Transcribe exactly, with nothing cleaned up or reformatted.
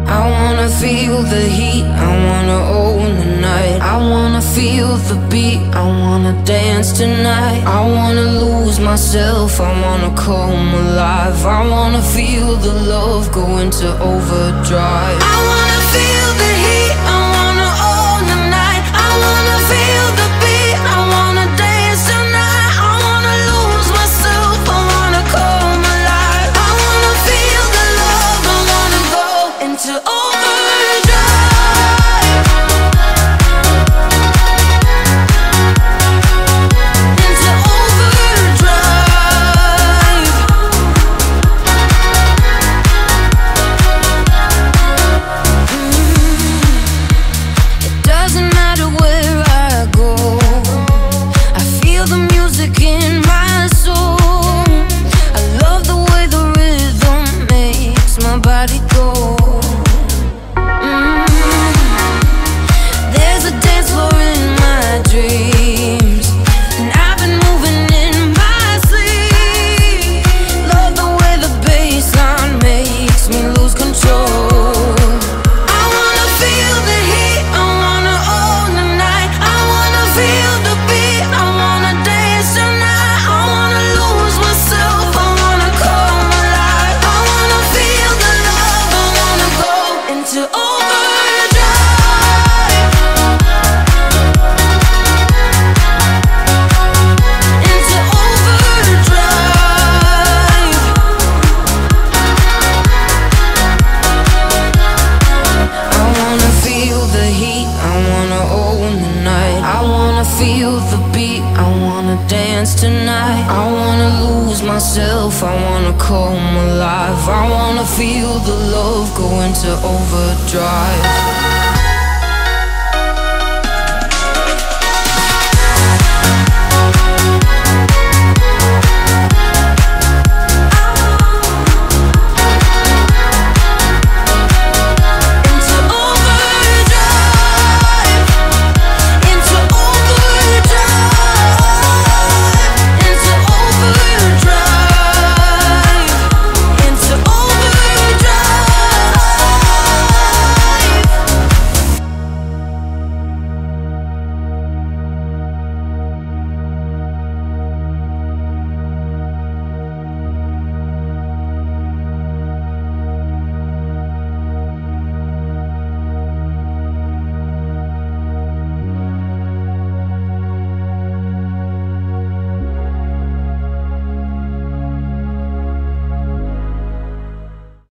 I wanna feel the heat, I wanna own the night. I wanna feel the beat, I wanna dance tonight. I wanna lose myself, I wanna come alive. I wanna feel the love go into overdrive. I wanna feel the heat, I wanna own the night. I wanna feel the beat, I wanna dance tonight. I wanna lose myself, I wanna come alive. I wanna feel the love, I wanna go into overdrive. Feel the beat, I wanna dance tonight. I wanna lose myself, I wanna come alive. I wanna feel the love go into overdrive.